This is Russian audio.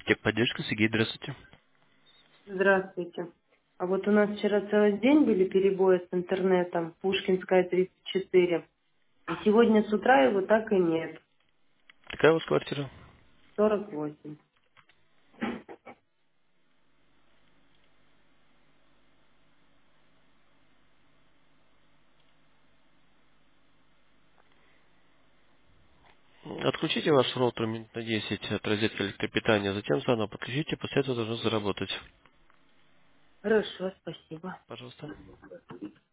Техподдержка, Сергей, здравствуйте. Здравствуйте. А вот у нас вчера целый день были перебои с интернетом, Пушкинская, 34. И сегодня с утра его так и нет, Какая у вас квартира? 48. Отключите ваш роутер минут на 10 от розетки электропитания, затем заново подключите, после этого должно заработать. Хорошо, спасибо. Пожалуйста.